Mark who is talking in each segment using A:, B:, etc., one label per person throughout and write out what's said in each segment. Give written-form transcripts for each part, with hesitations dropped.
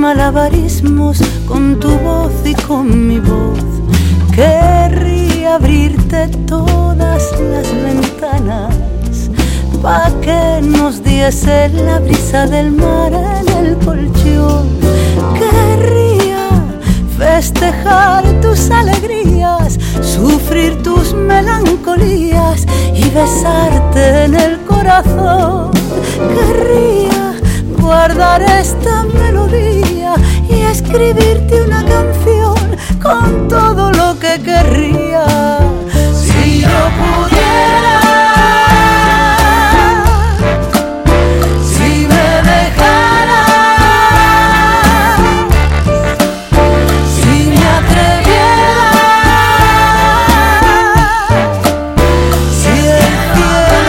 A: malabarismos con tu voz y con mi voz. Querría abrirte todas las ventanas pa' que nos diese la brisa del mar en el colchón. Querría festejar tus alegrías, sufrir tus melancolías y besarte en el corazón. Querría guardar esta melodía y escribirte una canción con todo lo que querría. Si yo pudiera, si me dejara, si me atreviera, si el cielo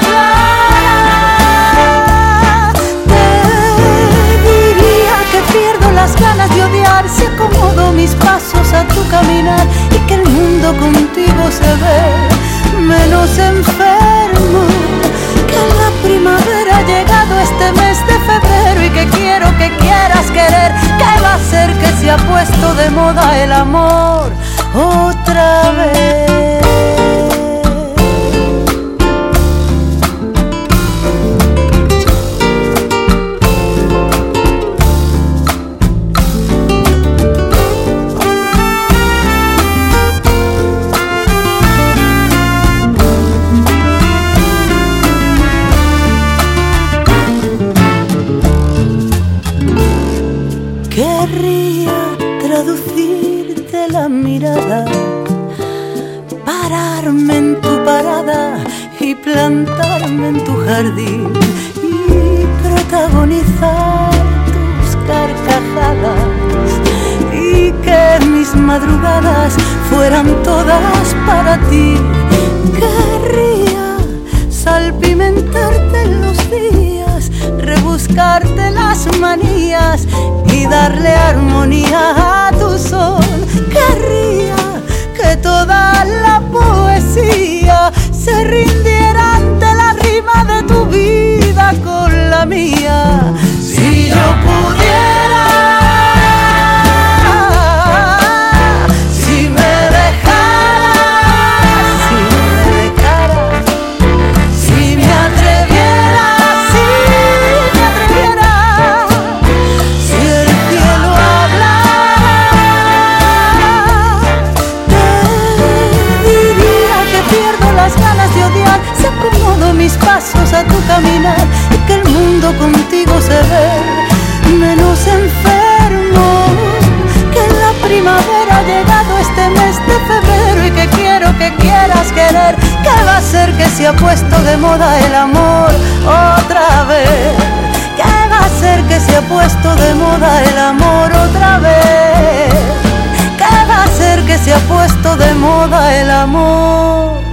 A: hablara, te diría que pierdo las ganas de odiar si acomodo mis pasos a tu caminar y que el mundo contigo se ve menos enfermo, que la primavera ha llegado este mes de febrero y que quiero que quieras querer, que va a ser que se ha puesto de moda el amor otra vez. Querría traducirte la mirada, pararme en tu parada y plantarme en tu jardín y protagonizar tus carcajadas y que mis madrugadas fueran todas para ti. Querría salpimentarte los días, rebuscarte las manías y darle armonía a tu son. Querría que toda la poesía se rindiera ante la rima de tu vida con la mía. Si yo pudiera, si me dejara, si me dejara, si me atreviera, si me atreviera, si el cielo hablara, te diría que pierdo las ganas de odiar si acomodo mis pasos a tu caminar y que el mundo contigo se ve menos enfermo, que la primavera ha llegado este mes de febrero y que quiero que quieras querer, que va a ser que se ha puesto de moda el amor otra vez, que va a ser que se ha puesto de moda el amor otra vez, que va a ser que se ha puesto de moda el amor